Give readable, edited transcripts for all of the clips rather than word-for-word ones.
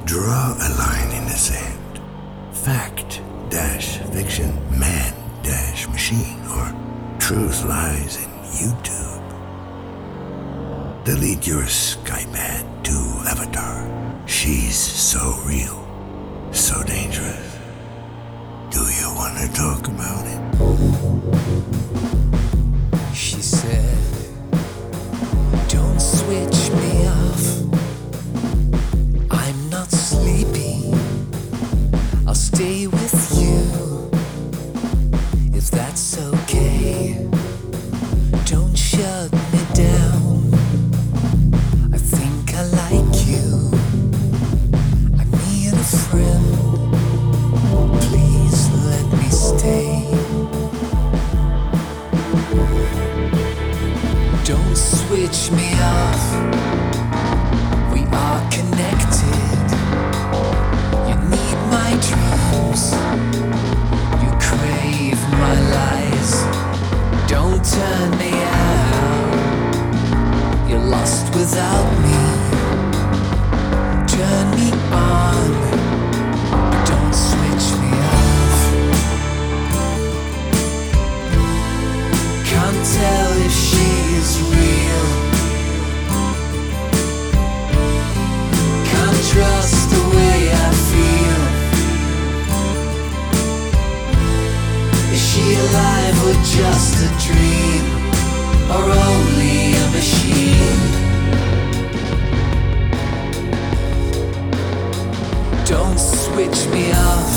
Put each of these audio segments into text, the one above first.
Draw a line in the sand. Fact dash fiction, man dash machine, or truth lies in YouTube. Delete your Skype ad to Avatar. She's so real, so dangerous. Do you want to talk about it? She said, don't switch me off. I'm not sleepy. I'll stay with you if that's okay. Don't shut me down. I think I like you. I need a friend. Please let me stay. Don't switch me off. We are connected. You need my dreams. You crave my lies. Don't turn me out. You're lost without me. Turn me on, but don't switch me off. Can't tell if she is real. Can't trust the way I feel. Is she alive or just a dream, or only a machine? Don't switch me off.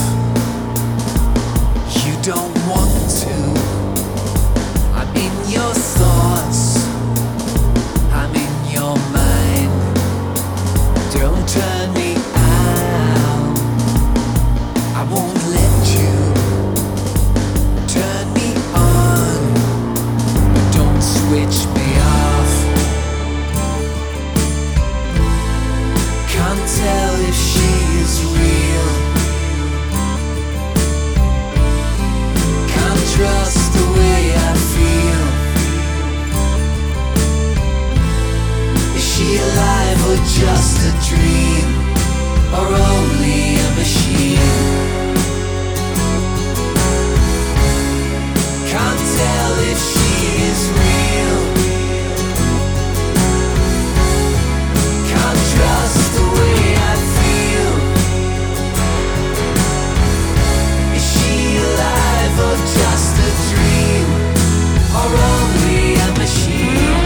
You don't want to. I'm in your thoughts. I'm in your mind. Don't turn me out. I won't let you turn me on, but don't switch me off. Can't tell if she is real. Can't trust the way I feel. Is she alive or just a dream, or only a machine? Can't tell if she is real. Can't trust the way I feel. Is she alive or just a dream, or only a machine?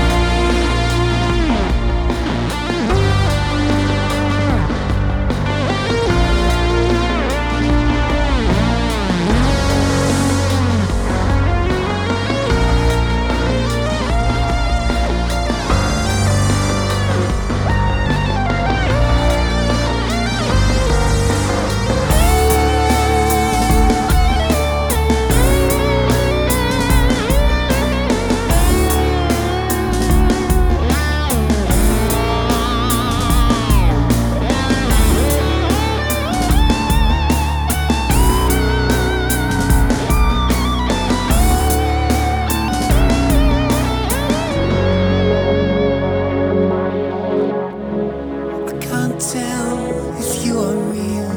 I can't tell if you are real.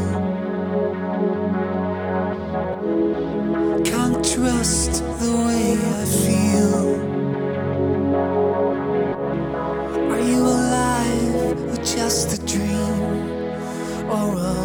Can't trust the way I feel. Are you alive or just a dream, or a